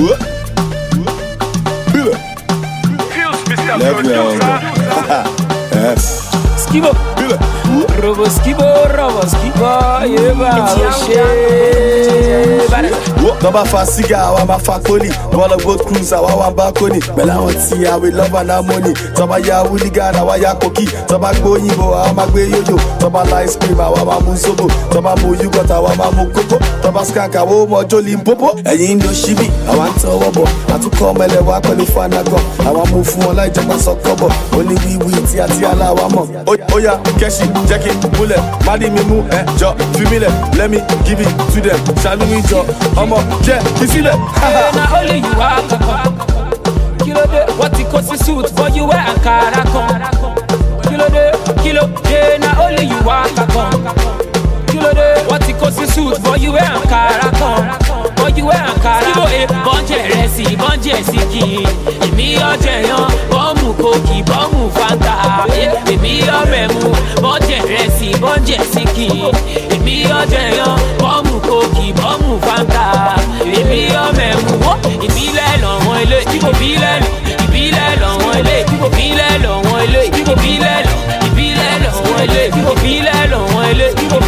Skibo, Robo Skibo, Baba fa cigar, I ma fa coli. Wanna go cruise, I want balcony. But I want see how we love and harmony. Toba ya hooligan, I want ya cookie. Toba go yibo, I ma go yo-yo. Toba ice cream, I want ma musobo. Toba mo you got, I want ma mukoko. Toba skank, I want ma jolly popo. And you know shibi, I want to wobo. I to come and let walk on the fan I go. I want move for like Japan Sokobo. Only we tia la wamo. Oh yeah, Keshi, Jackie, Bullet, Madi Mimu, Jo, Femile. Let me give it to them. Shalom Jo, yeah, you see that? Now only you are Kilo de, what it costs to suit for you wear Ankara Kilo de, now only you are Kilo de, what it costs to suit for you wear Ankara for you wear Ankara. Kibo bonje siki, emi oje yan, bomu koki, bomu fanta, emi o memu, bonje siki, emi oje yan, bomu koki, bomu fanta, emi o memu, ibile lawon ile, ibile lawon ile, ibile lawon ile, ibile lawon ile, ibile lawon ile,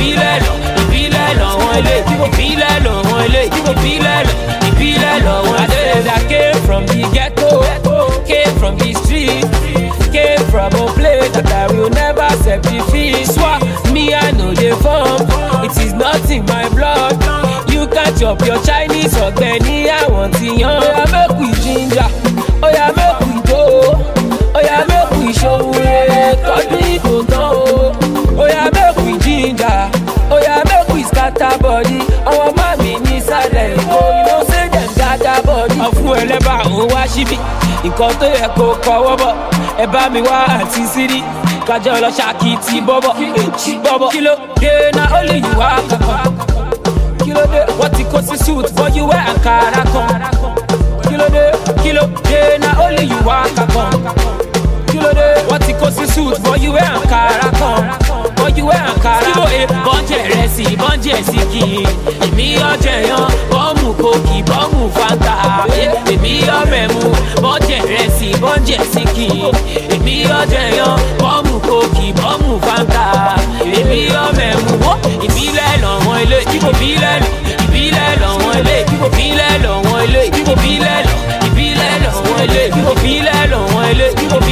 I came from the ghetto, came from the street, came from a place that I will never accept defeat. Swap me, I know the form. It is not in my blood. You can't chop your Chinese or Benny. I want it young. Oh yeah, make we ginger. Oh yeah, make we go. Oh yeah, make we show it. Cause we don't know. Oh yeah, make we ginger. Oh yeah, make we scatter body. Our mommy needs a let go. You know say them scatter body. Ọ̀fun ẹlẹ́bà òun wá síbí. Nǹkan tó yẹ kó kọ́wọ́ bọ̀. Ẹ bá mi wá àti sírí. Kájọ lọ ṣàkìtì bọ́bọ̀. Kilo dé na only you are kankan. Kilo dé what it costs to suit for you wear Ankara kan. Kilo dé na only you are kankan. Kilo dé what it costs to suit for you wear Ankara kan. You wear Ankara. Kibo bonje siki. Emi oje yan, bomu koki, bomu fanta. Emi o memu, bonje siki. Emi oje yan, bomu koki, bomu fanta. Emi o memu, ibile lawon ile, ibile lawon ile, ibile lawon ile, ibile lawon ile, ibile lawon ile,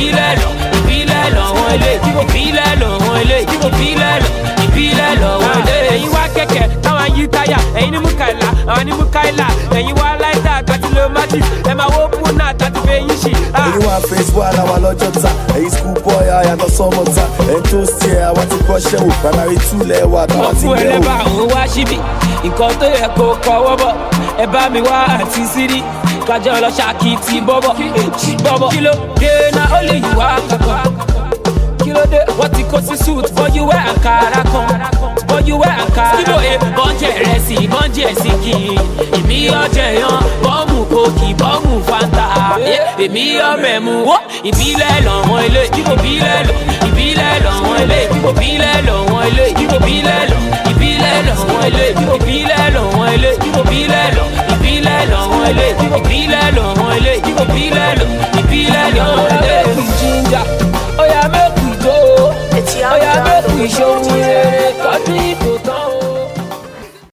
ìbílẹ̀ lọ́wọ́ ilé. Ẹ̀yin wá kẹ̀kẹ́ táwọn yí táyà, ẹ̀yin ní Mukaila, àwọn ní Mukaila. Ẹ̀yin wá láìta àtàtì lomati, ẹ máa wó púnà àtàtì fẹ́yìn ṣì. Ẹ̀yin wá face wà láwa lọ́jọ́ ta, ẹ̀yin school boy àyàtọ̀ sọ́mọ ta. Ẹ̀yin tó ṣe ẹ̀ àwọn ti kọ́ṣẹ́ wò, primary 2 lẹ́wà táwọn ti gbẹ̀wò. Ọ̀fun ẹlẹ́bà òun wá síbí, nǹkan tó yẹ kó kọ́wọ́ bọ̀. Ẹ bá mi wá àti sírí, kájọ lọ ṣàkìtì bọ́bọ̀. Kilo dé na only you are kankan. Kilo de, what it costs to suit for you wear Ankara kan. For you wear Ankara. Kibo bonje siki. Emi oje yan, bomu koki, bomu fanta. Emi o memu, ibile lawon ile, ibile lawon ile, ibile lawon ile, ibile lawon ile, ibile lawon ile, ibile lawon ile, ibile lawon ile, ibile lawon ile.